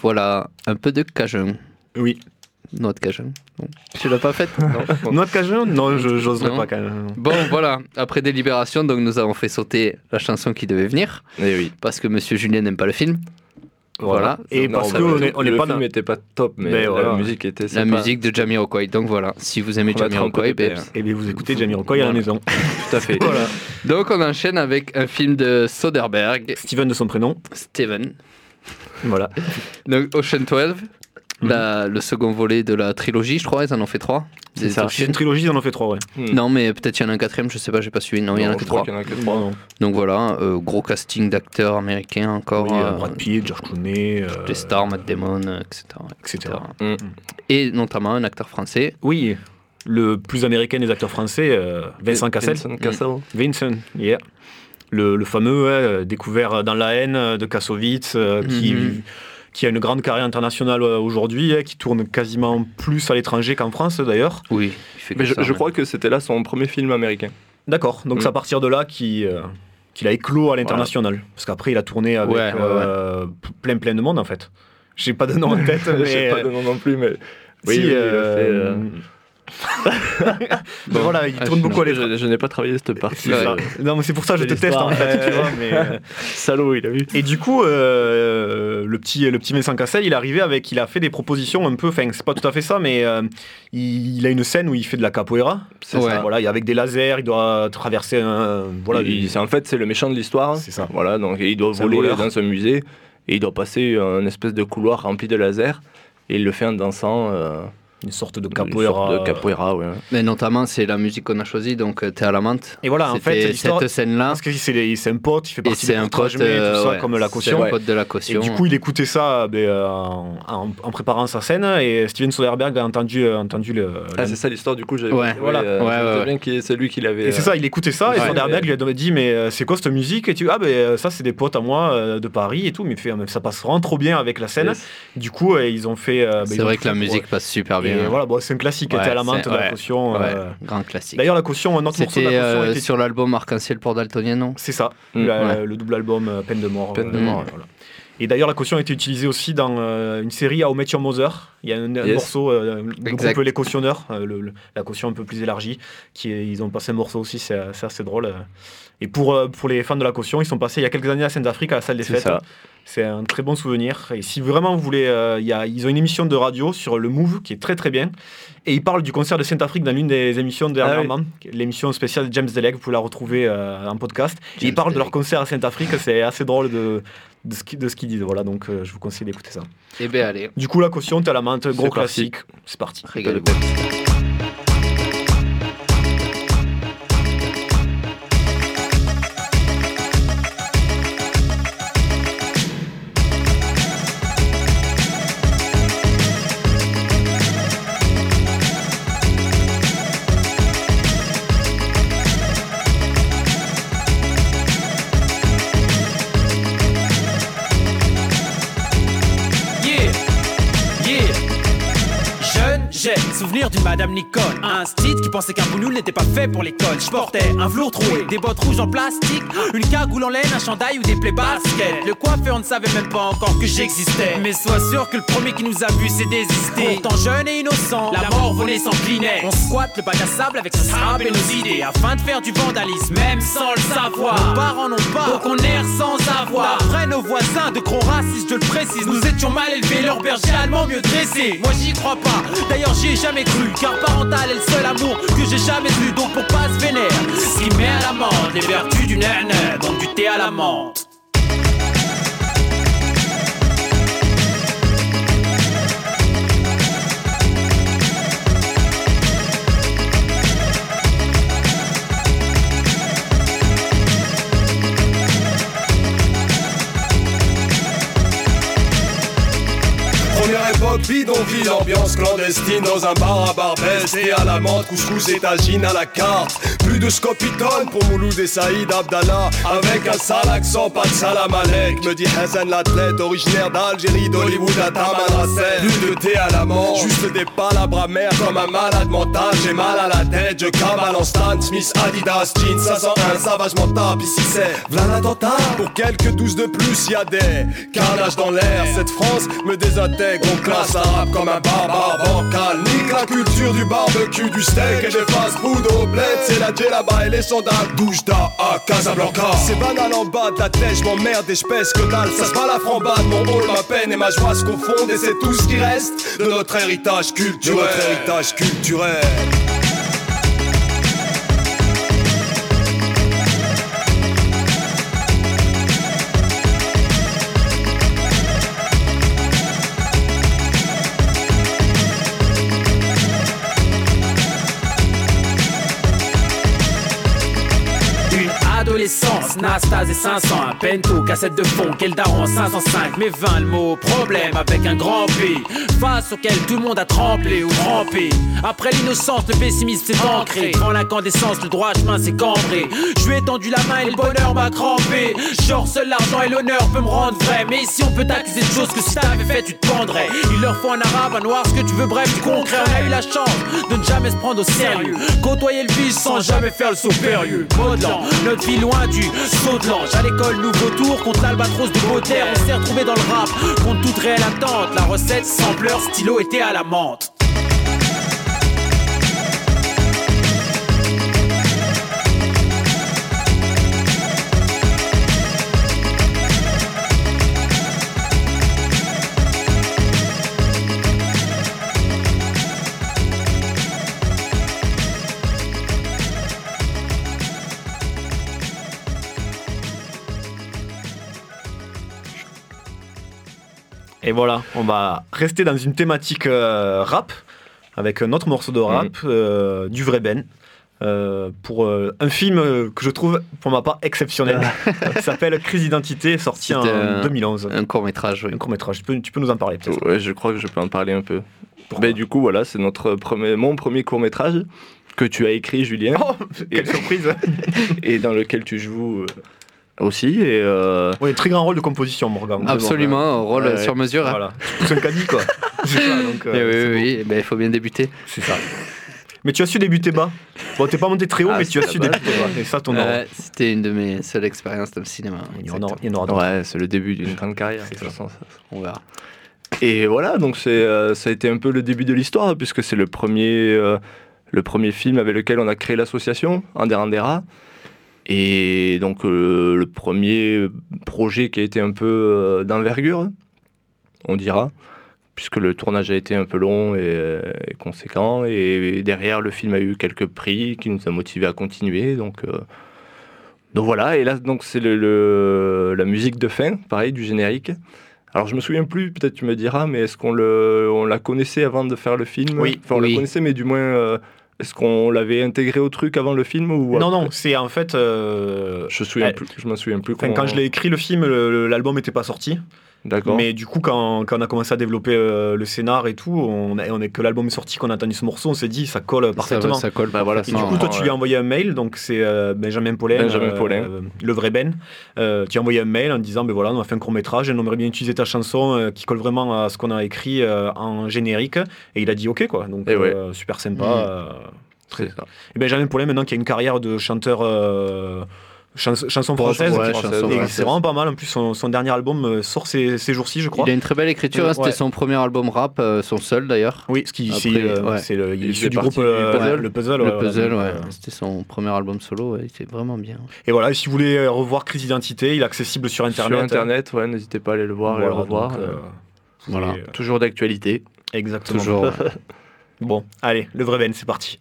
Voilà, un peu de Cajun. Oui. Noix de Cajun. Non. Tu l'as pas faite? Non. Noix de Cajun? Non, j'oserais Non. pas quand même. Bon, voilà. Après délibération, donc nous avons fait sauter la chanson qui devait venir. Et oui. Parce que Monsieur Julien n'aime pas le film. Voilà. Et Non, parce ça que va, on est le pas film dans... n'était pas top, mais Mais voilà. la musique était La sympa. musique de Jamiroquai. Donc voilà, si vous aimez On va mettre un peu Jamiroquai, de ben, peps. Et bien vous écoutez Jamiroquai à la maison. Tout à fait. Voilà. donc on enchaîne avec un film de Soderbergh, Steven de son prénom. Steven. Voilà. Donc Ocean 12, le second volet de la trilogie, je crois, ils en ont fait 3. C'est ça. C'est une trilogie, ils en ont fait 3, ouais. Non, mais peut-être il y en a un quatrième, je sais pas, j'ai pas suivi. Non, il y en a que je crois 3. qu'il y en a que 3. Non, non. Donc voilà, gros casting d'acteurs américains encore. Oui, Brad Pitt, George Clooney, Les stars, Matt Damon, etc. etc. Et notamment un acteur français. Oui, le plus américain des acteurs français, Vincent Cassel. Vincent, yeah. Le fameux, découvert dans la haine de Kassovitz, qui a une grande carrière internationale aujourd'hui, qui tourne quasiment plus à l'étranger qu'en France d'ailleurs. Oui, il fait Mais que ça, je crois que c'était là son premier film américain. D'accord, donc c'est à partir de là qu'il a éclos à l'international. Parce qu'après, il a tourné avec plein de monde en fait. J'ai pas de nom en tête. J'ai pas de nom non plus, mais. Oui, il a fait, Bon, voilà, il tourne beaucoup à l'étranger. Je n'ai pas travaillé cette partie. Non, mais c'est pour ça que je te teste en fait, tu vois. Mais, salaud, il a vu. Et du coup, le petit Vincent Cassel, il a fait des propositions un peu, enfin, c'est pas tout à fait ça, mais il a une scène où il fait de la capoeira. C'est ça. Voilà, avec des lasers, il doit traverser un. Voilà, En fait, c'est le méchant de l'histoire. C'est ça. Voilà, donc il doit voler dans un musée et il doit passer un espèce de couloir rempli de lasers et il le fait en dansant. Une sorte de capoeira. Ouais. Mais notamment, c'est la musique qu'on a choisie, donc T'es à la menthe. Et voilà, en fait, cette scène-là. Parce que c'est un pote, il fait partie c'est des un pote, tout ça, comme la caution. C'est un pote de la caution. Et du coup, il écoutait ça en préparant sa scène, et Steven Soderbergh a entendu c'est ça l'histoire, du coup, j'avais c'est lui qui l'avait. Et c'est ça, il écoutait ça, et Soderbergh lui a dit, mais c'est quoi cette musique? Et tu ça, c'est des potes à moi de Paris et tout, mais ça passe vraiment trop bien avec la scène. Yes. Du coup, ils ont fait. C'est vrai que la musique passe super bien. Et voilà, c'est un classique, T'es à la menthe de la caution. Grand classique. D'ailleurs, la caution, un autre morceau de la caution C'était était sur l'album Arc-en-Ciel pour Daltonien, non? C'est ça, le double album Peine de mort. Voilà. Et d'ailleurs, la caution a été utilisée aussi dans une série How I Met Your Mother. Il y a un morceau, le groupe Les Cautionneurs, la caution un peu plus élargie, ils ont passé un morceau aussi, c'est assez drôle. Et pour les fans de la caution, ils sont passés il y a quelques années à Sainte-Afrique à la salle des fêtes. C'est un très bon souvenir. Et si vraiment vous voulez, ils ont une émission de radio sur le Move qui est très très bien. Et ils parlent du concert de Sainte-Afrique dans l'une des émissions dernièrement, l'émission spéciale de James Delec, vous pouvez la retrouver en podcast. Et ils parlent de leur concert à Sainte-Afrique, c'est assez drôle de ce qu'ils disent. Voilà, donc je vous conseille d'écouter ça. Et bien allez. Du coup, la caution, T'es à la menthe, gros classique. C'est parti. Régalez-vous. Souvenir d'une Madame Nicole, un street qui pensait qu'un bougnoul n'était pas fait pour l'école. Je portais un velours troué, des bottes rouges en plastique, une cagoule en laine, un chandail ou des plaies basket. Le coiffeur ne savait même pas encore que j'existais. Mais sois sûr que le premier qui nous a vu s'est désisté. Pourtant jeune et innocent, la mort venait s'incliner. On squatte le bac à sable avec ce sable et nos idées, afin de faire du vandalisme, même sans le savoir. Nos parents n'ont pas, donc on erre sans avoir. Après nos voisins de gros racistes, je le précise, nous étions mal élevés, leur berger allemand mieux dressé. Moi j'y crois pas, d'ailleurs j'y ai jamais cru, car parental est le seul amour que j'ai jamais vu. Donc pour pas se vénère, ce qui met à l'amende les vertus du nène, donc du thé à la menthe. Première époque bidon, On vit l'ambiance clandestine dans un bar à Barbès. Thé à la menthe, couscous et tagine à la carte. Plus de scopitone pour Mouloud et Saïd Abdallah. Avec un sale accent, pas de salam alek. Me dit Hassan l'athlète, originaire d'Algérie, d'Hollywood à Tamanrasset. Plus de thé à la menthe, juste des palabres amères comme un malade mental. J'ai mal à la tête, je cavale en Stan Smith, Adidas, jeans 501, savagement tape. Ici c'est v'là l'attentat. Pour quelques 12 de plus, y'a des carnages dans l'air. Cette France me désintègre, on classe l'arabe comme un barbare bancal. Nique la culture du barbecue, du steak et des fast-food au bled. C'est la djellaba et les sandales, Doujda à Casablanca. C'est banal en bas de la tête, j'm'emmerde et j'pèse que dalle. Ça se bat la frambade, mon rôle, ma peine et ma joie se confondent. Et c'est tout ce qui reste de notre héritage culturel. Adolescence, Nastase et 500, un Pento, cassette de fond, quel daron 505, mais 20 le mot, problème avec un grand P, face auquel tout le monde a tremblé ou rampé. Après l'innocence, le pessimisme s'est ancré, devant l'incandescence, le droit chemin s'est cambré. Je lui ai tendu la main et le bonheur m'a crampé. Genre seul l'argent et l'honneur peut me rendre vrai, mais ici on peut t'accuser de choses que si t'avais fait tu te pendrais. Il leur faut un arabe, un noir, ce que tu veux, bref du concret. On a eu la chance de ne jamais se prendre au sérieux, côtoyer le vice sans jamais faire le saut périlleux. Modelant, notre vie loin du saut de l'ange. À l'école, nouveau tour contre l'albatros de Baudelaire. On s'est retrouvé dans le rap contre toute réelle attente. La recette, sampleur, stylo était à la menthe. Et voilà, on va rester dans une thématique rap, avec un autre morceau de rap, du vrai Ben, pour un film que je trouve, pour ma part, exceptionnel. Il s'appelle Crise d'identité, sorti en 2011. Un court-métrage, oui. Un court-métrage, tu peux nous en parler peut-être. Ouais, je crois que je peux en parler un peu. Ben, du coup, voilà, c'est mon premier court-métrage que tu as écrit, Julien. Oh, quelle surprise. Et dans lequel tu joues... aussi et oui, très grand rôle de composition, Morgan. Absolument, un rôle sur mesure. Voilà, c'est un caddie quoi. C'est ça, donc, oui, ben, il faut bien débuter. C'est ça. Mais tu as su débuter bas. Bon, t'es pas monté très haut, mais tu as su débuter bas. Et ça, ton c'était une de mes seules expériences dans le cinéma. Il y en aura d'autres. Ouais, c'est le début d'une grande carrière. De toute façon, on verra. Et voilà, donc ça a été un peu le début de l'histoire, puisque c'est le premier film avec lequel on a créé l'association, Anderandera. Et donc le premier projet qui a été un peu d'envergure, on dira, puisque le tournage a été un peu long et conséquent. Et derrière, le film a eu quelques prix qui nous a motivés à continuer. Donc voilà, et là donc c'est la musique de fin, pareil, du générique. Alors je me souviens plus, peut-être tu me diras, mais est-ce qu'on la connaissait avant de faire le film ? Oui. Enfin, on la connaissait, mais du moins... Est-ce qu'on l'avait intégré au truc avant le film ou Non, c'est en fait... Je m'en souviens plus. Quand je l'ai écrit, le film, l'album n'était pas sorti. D'accord. Mais du coup, quand on a commencé à développer le scénar et tout, que l'album est sorti, qu'on a entendu ce morceau, on s'est dit, ça colle parfaitement. Ça colle, bah voilà. Et du coup, toi, tu lui as envoyé un mail, donc c'est Benjamin Paulin, le vrai Ben. Tu as envoyé un mail en disant, ben voilà, on a fait un court-métrage, on aimerait bien utiliser ta chanson qui colle vraiment à ce qu'on a écrit en générique. Et il a dit OK, quoi. Donc, super sympa. Et Benjamin Paulin, maintenant, qui a une carrière de chanteur... chanson française, c'est vraiment pas mal. En plus, son dernier album sort ces jours-ci, je crois. Il a une très belle écriture, c'était son premier album rap, son seul d'ailleurs. Oui, il est issu du groupe Le Puzzle. C'était son premier album solo, il était vraiment bien. Et voilà, si vous voulez revoir Crise d'identité, il est accessible sur Internet. Sur Internet, n'hésitez pas à aller le voir et le revoir. Voilà, toujours d'actualité. Exactement. Toujours. Bon, allez, le vrai Ben, c'est parti.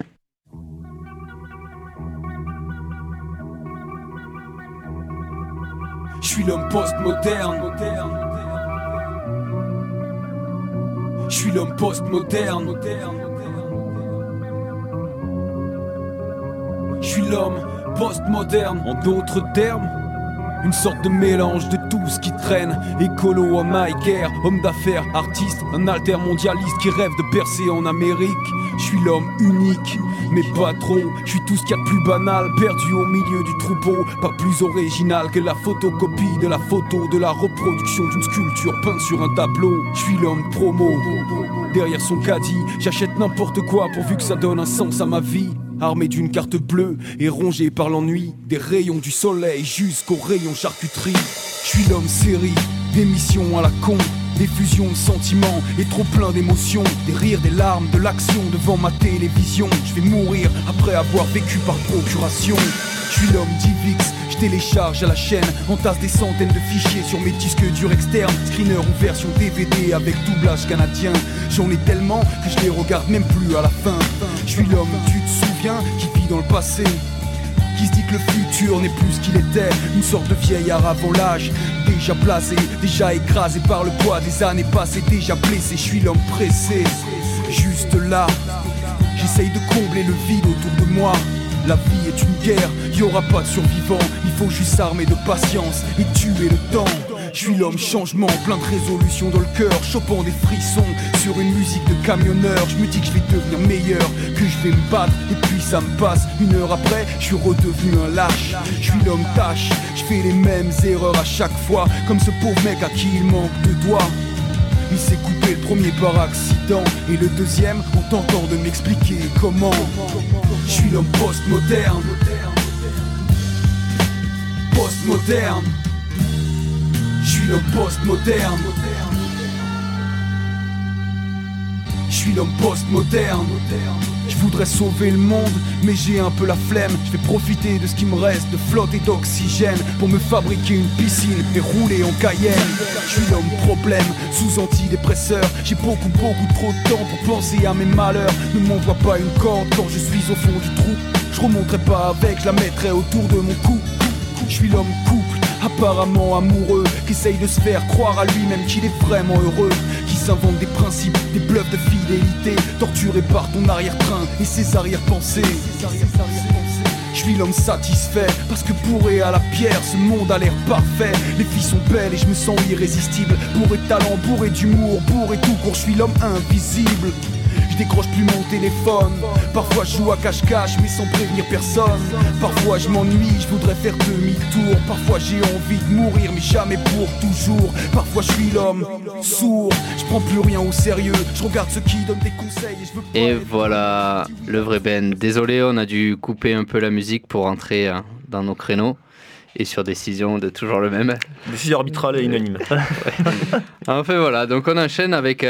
Je suis l'homme post-moderne. Je suis l'homme post-moderne. Je suis l'homme post-moderne. En d'autres termes, Une sorte de mélange de tout ce qui traîne. Écolo à Mike Air, homme d'affaires, artiste, un altermondialiste qui rêve de percer en Amérique. Je suis l'homme unique, mais pas trop. Je suis tout ce qu'il y a de plus banal, perdu au milieu du troupeau. Pas plus original que la photocopie de la photo, de la reproduction d'une sculpture peinte sur un tableau. Je suis l'homme promo, derrière son caddie, j'achète n'importe quoi pourvu que ça donne un sens à ma vie. Armé d'une carte bleue et rongé par l'ennui, des rayons du soleil jusqu'aux rayons charcuterie. Je suis l'homme série, des missions à la con, des fusions de sentiments et trop plein d'émotions, des rires, des larmes, de l'action devant ma télévision. Je vais mourir après avoir vécu par procuration. Je suis l'homme Divix, je télécharge à la chaîne, entasse des centaines de fichiers sur mes disques durs externes, screener ou version DVD avec doublage canadien. J'en ai tellement que je les regarde même plus à la fin. Je suis l'homme, tu te souviens, qui vit dans le passé, qui se dit que le futur n'est plus ce qu'il était. Une sorte de vieillard avant l'âge, déjà blasé, déjà écrasé par le poids des années passées, déjà blessé. Je suis l'homme pressé, juste là, j'essaye de combler le vide autour de moi. La vie est une guerre, y'aura pas de survivants. Il faut juste s'armer de patience et tuer le temps. Je suis l'homme changement, plein de résolutions dans le cœur, chopant des frissons sur une musique de camionneur. Je me dis que je vais devenir meilleur, que je vais me battre, et puis ça me passe. Une heure après, je suis redevenu un lâche. Je suis l'homme tâche, je fais les mêmes erreurs à chaque fois, comme ce pauvre mec à qui il manque de doigts. Il s'est coupé le premier par accident, et le deuxième en tentant de m'expliquer comment. Je suis l'homme postmoderne, postmoderne. Je suis l'homme postmoderne. Je suis l'homme postmoderne. Je voudrais sauver le monde, mais j'ai un peu la flemme. Je vais profiter de ce qui me reste de flotte et d'oxygène pour me fabriquer une piscine et rouler en Cayenne. Je suis l'homme problème, sous antidépresseur. J'ai beaucoup trop de temps pour penser à mes malheurs. Ne m'envoie pas une corde quand je suis au fond du trou. Je remonterai pas avec, je la mettrai autour de mon cou. Je suis l'homme couple, apparemment amoureux, qui essaye de se faire croire à lui-même qu'il est vraiment heureux, qui s'invente des principes, des bluffs de fidélité, torturé par ton arrière-train et ses arrière-pensées. Je suis l'homme satisfait, parce que bourré à la pierre, ce monde a l'air parfait. Les filles sont belles et je me sens irrésistible, bourré de talent, bourré d'humour, bourré tout court. Je suis l'homme invisible. Je décroche plus mon téléphone. Parfois je joue à cache-cache mais sans prévenir personne. Parfois je m'ennuie, je voudrais faire demi-tour. Parfois j'ai envie de mourir mais jamais pour toujours. Parfois je suis l'homme sourd, je prends plus rien au sérieux. Je regarde ceux qui donnent des conseils et je veux pas. Et voilà le vrai Ben. Désolé, on a dû couper un peu la musique pour rentrer dans nos créneaux. Et sur décision de toujours le même. Décision arbitrale et unanime. Ouais. Enfin voilà, donc on enchaîne avec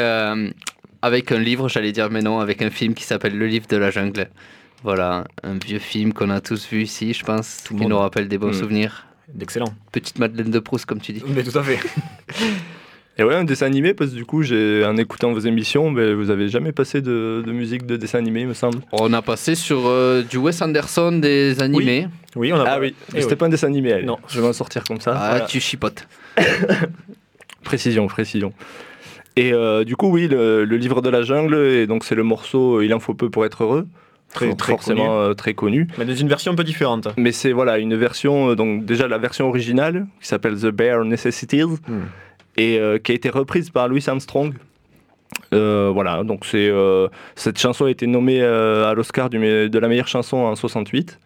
un livre, j'allais dire, mais non, avec un film qui s'appelle Le Livre de la Jungle. Voilà, un vieux film qu'on a tous vu ici, je pense, qui nous rappelle des bons souvenirs. D'excellent. Petite Madeleine de Proust, comme tu dis. Mais tout à fait. Et ouais, un dessin animé, parce que du coup, en écoutant vos émissions, vous avez jamais passé de musique de dessin animé, il me semble. On a passé sur du Wes Anderson des animés. Oui, on a. Ah oui, mais c'était pas un dessin animé, allez. Non. Je vais m'en sortir comme ça. Ah, voilà. Tu chipotes. Précision. Et du coup, oui, le livre de la jungle, et donc c'est le morceau Il en faut peu pour être heureux. Très forcément connu. Très connu. Mais dans une version un peu différente. Mais c'est une version, donc déjà la version originale, qui s'appelle The Bare Necessities, et qui a été reprise par Louis Armstrong. Voilà, donc cette chanson a été nommée à l'Oscar de la meilleure chanson en 68.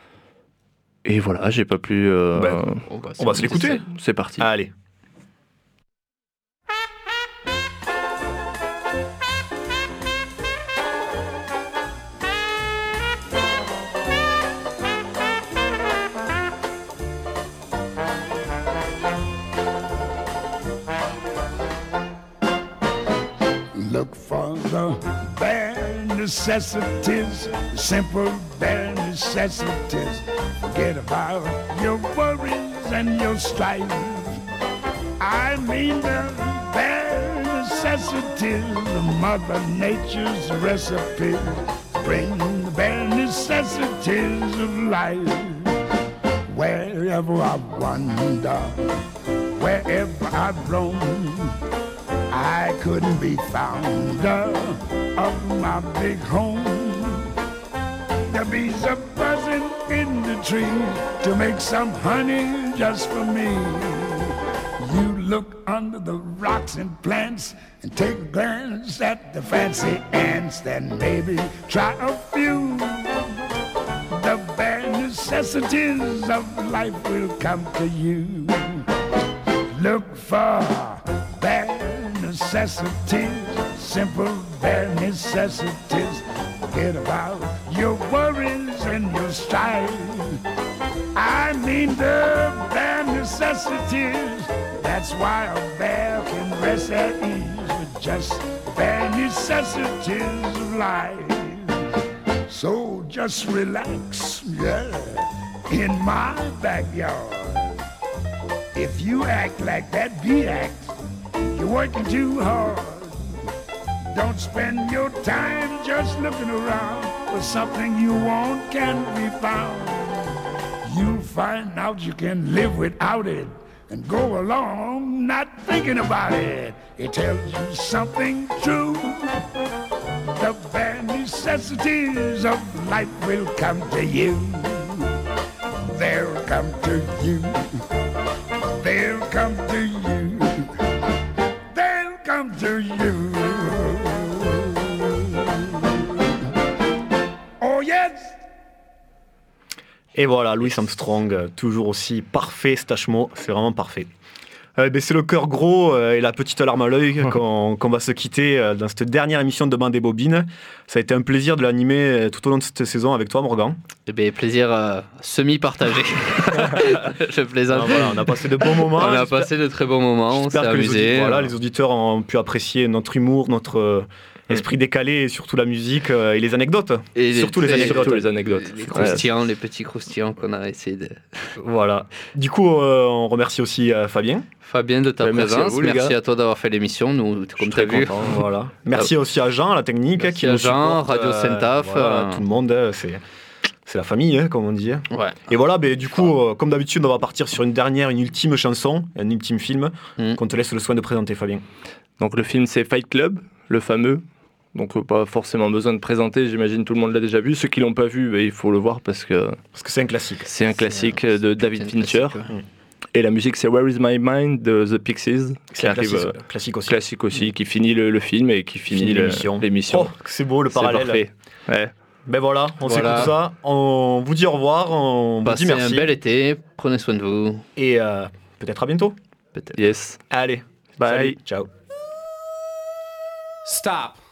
Et voilà, j'ai pas plus... on va se l'écouter. C'est parti. Allez. Look for the bare necessities, simple bare necessities. Forget about your worries and your strife. I mean the bare necessities of Mother Nature's recipe. Bring the bare necessities of life. Wherever I wander, wherever I roam, I couldn't be found of my big home. The bees are buzzing in the tree to make some honey just for me. You look under the rocks and plants and take a glance at the fancy ants. Then maybe try a few. The bare necessities of life will come to you. Look for bare necessities, simple bare necessities. Forget about your worries and your strife. I mean the bare necessities. That's why a bear can rest at ease with just bare necessities of life. So just relax, yeah, in my backyard. If you act like that bee act, you're working too hard. Don't spend your time just looking around for something you want can be found. You'll find out you can live without it and go along not thinking about it. It tells you something true. The bare necessities of life will come to you. They'll come to you. They'll come to you. They'll come to you. Oh yes! Et voilà, Louis Armstrong, toujours aussi parfait, Stachmo, c'est vraiment parfait. C'est le cœur gros et la petite larme à l'œil qu'on va se quitter dans cette dernière émission de Bande et Bobine. Ça a été un plaisir de l'animer tout au long de cette saison avec toi, Morgan. Plaisir semi-partagé. Je plaisante. Voilà, on a passé de bons moments. On a passé de très bons moments, on s'est amusé. Les auditeurs ont pu apprécier notre humour, notre esprit décalé et surtout la musique et les anecdotes. Et surtout les anecdotes. Les croustillants, les petits croustillants qu'on a essayé de... Voilà. Du coup, on remercie aussi Fabien. Fabien de ta présence. Merci à toi d'avoir fait l'émission. Nous, comme tu as vu. Voilà. Merci aussi à Jean, à la technique. Merci qui à nous Jean, supporte, Radio Saint-Af. Voilà, tout le monde, c'est la famille, comme on dit. Ouais. Et voilà, du coup, comme d'habitude, on va partir sur une ultime chanson, un ultime film, qu'on te laisse le soin de présenter, Fabien. Donc le film, c'est Fight Club, le fameux. Donc pas forcément besoin de présenter, j'imagine tout le monde l'a déjà vu. Ceux qui l'ont pas vu, il faut le voir parce que c'est un classique. C'est un classique de David Fincher. Et la musique, c'est Where Is My Mind de The Pixies, qui arrive classique aussi, qui finit le film et qui finit l'émission. Oh, c'est beau le parallèle. C'est parfait. Ouais. Voilà, on s'écoute ça. On vous dit au revoir, on vous dit merci. Passez un bel été, prenez soin de vous. Et peut-être à bientôt. Yes. Allez, bye. Salut. Ciao. Stop.